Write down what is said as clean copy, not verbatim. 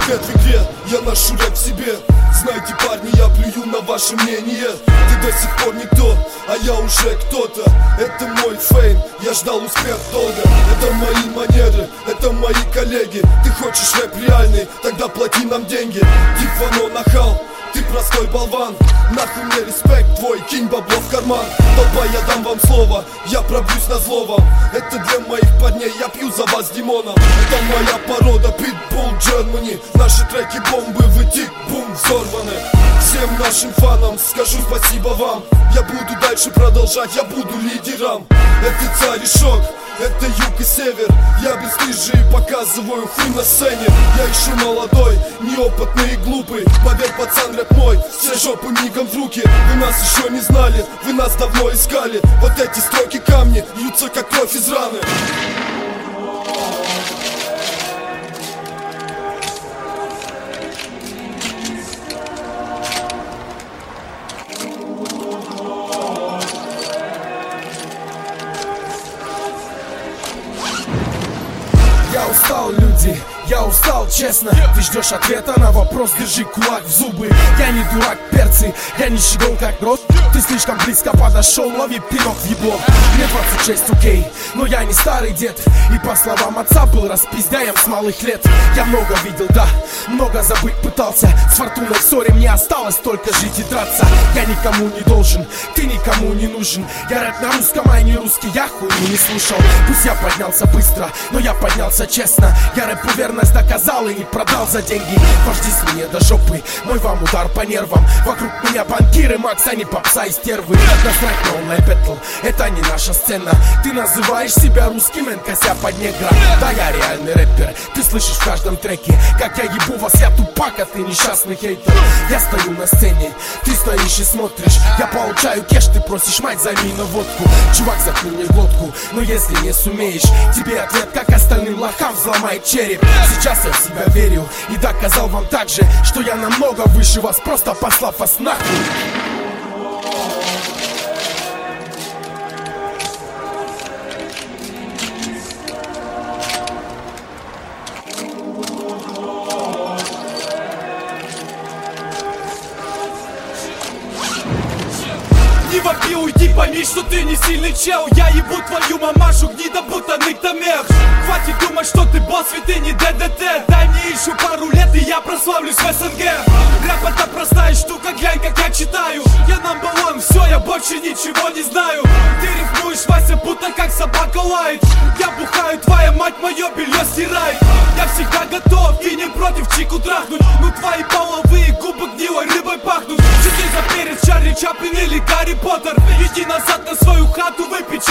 свет в игре, я ношу рэп в себе. Знаете, парни, я плюю на ваше мнение. Ты до сих пор никто, а я уже кто-то. Это мой фейм, я ждал успех долго. Это мои манеры, это мои коллеги. Ты хочешь рэп реальный, тогда плати нам деньги. Тифано нахал, ты простой болван. Нахуй мне респект твой, кинь бабло в карман. Толпа, я дам вам слово, я пробьюсь на зло вам. Это для моих парней, я пью за вас Димоном. Это моя порода, Pitbull Germany. Наши треки бомбы, вы тик-бум взорваны. Всем нашим фанам скажу спасибо вам. Я буду дальше продолжать, я буду лидером. Это царь и шок, это юг и север. Я бесстыжий и показываю хуй на сцене. Я еще молодой, неопытный и глупый. Поверь, пацан, рэп мой, все жопы мигом в руки. Вы нас еще не знали, вы нас давно искали. Вот эти строки камни льются как кровь из раны. Я устал, люди, я устал, честно. Ты ждешь ответа на вопрос, держи кулак в зубы. Я не дурак, перцы, я не щегол как рот. Ты слишком близко подошел, лови пинок в ебло. Мне 26, окей, но я не старый дед. И по словам отца был распиздяем с малых лет. Я много видел, да, много забыть пытался. С фортуной в ссоре мне осталось только жить и драться. Я никому не должен, ты никому не нужен. Я рэп на русском, а не русский, я хуйню не слушал. Пусть я поднялся быстро, но я поднялся честно. Я рэпу верность доказал и не продал за деньги. Вождись мне до жопы, мой вам удар по нервам. Вокруг меня банкиры, Макс, а не попса и стервы. Насрать на онлайн бэтл, это не наша сцена. Ты называешь себя русским, кося под негра. Да, я реальный рэпер, ты слышишь в каждом треке как я ебу вас, я тупак, а ты несчастный хейтер. Я стою на сцене, ты стоишь и смотришь. Я получаю кеш, ты просишь мать, займи на водку. Чувак, заткни мне глотку, но если не сумеешь, тебе ответ, как остальным лохам, взломает череп. Сейчас я в себя верю и доказал вам также, что я намного выше вас, просто послав вас нахуй. Не вопи, уйди, пойми, что ты не сильный чел. Я ебу твою мамашу, гнида, будто нытомех. Хватит думать, что ты босс, ведь ты не ДДТ. Дай мне еще пару лет, и я прославлюсь в СНГ. Рэп это простая штука, глянь, как я читаю. Я number one, все, я больше ничего не знаю. Ты рифмуешь, Вася, будто как собака лает. Я бухаю, твоя мать мое белье стирает. Я всегда готов и не против чику трахнуть. Но твои половые губы гнилой рыбой пахнут. Сиди за перец, Чарли Чаплин или Гарри Поттер. Иди назад на свою хату, выпей